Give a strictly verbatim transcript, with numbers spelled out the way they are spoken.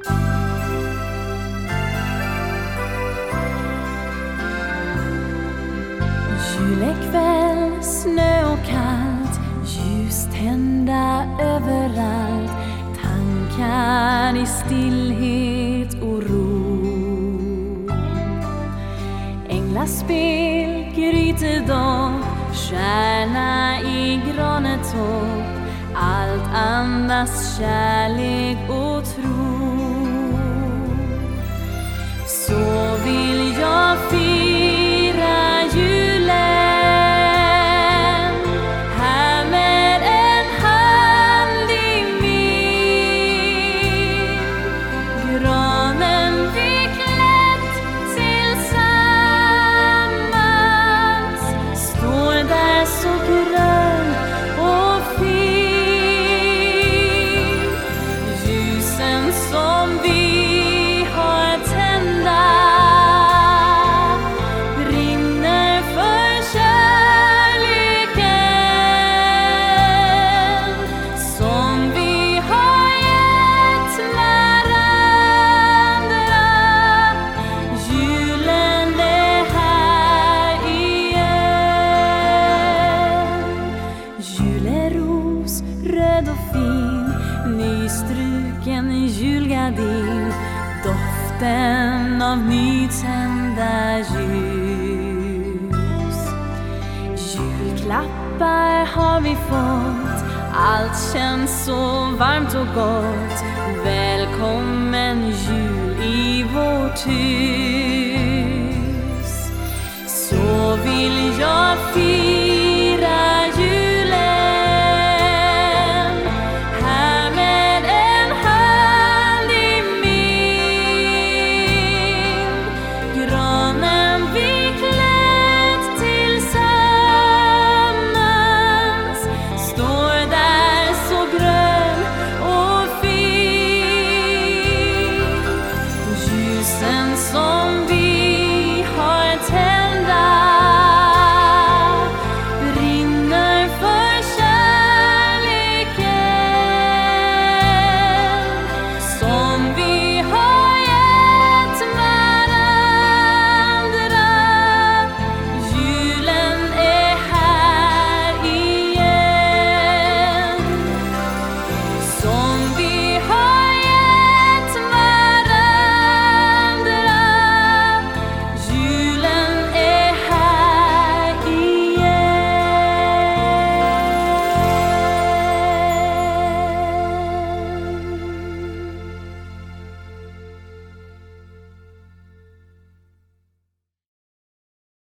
Julekväll, snö och kallt, ljus tända överallt, tankar i stillhet och ro. Änglaspel, grytedopp, stjärna i granetopp, allt andas kärlek och tro. Så vill jag fira julen här med en hand i min. Granen vi klätt tillsammans står där så grön och fin. Ljusen som vi har tända brinner för kärleken som vi har gett varandra. Julen är här igen. Juleros, röd och fin, nystruken julgardin, doften av nytända ljus. Julklappar har vi fått, allt känns så varmt och gott. Välkommen jul i vårt hus.